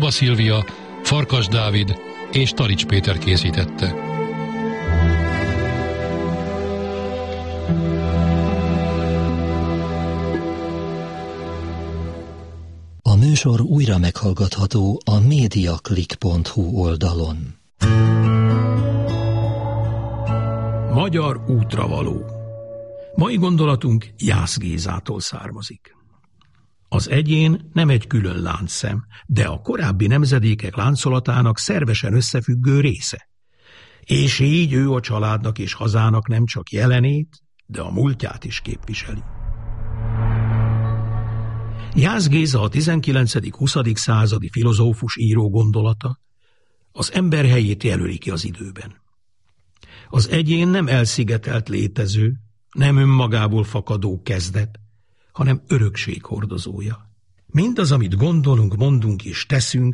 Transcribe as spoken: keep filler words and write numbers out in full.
Csuba Szilvia, Farkas Dávid és Tarics Péter készítette. A műsor újra meghallgatható a mediaclick pont hu oldalon. Magyar útravaló. Mai gondolatunk Jász Gézától származik. Az egyén nem egy külön láncszem, de a korábbi nemzedékek láncolatának szervesen összefüggő része. És így ő a családnak és hazának nem csak jelenét, de a múltját is képviseli. Jász Géza a tizenkilencedik-huszadik századi filozófus író gondolata az ember helyét jelöli ki az időben. Az egyén nem elszigetelt létező, nem önmagából fakadó kezdet, hanem örökség hordozója. Mindaz, amit gondolunk, mondunk és teszünk,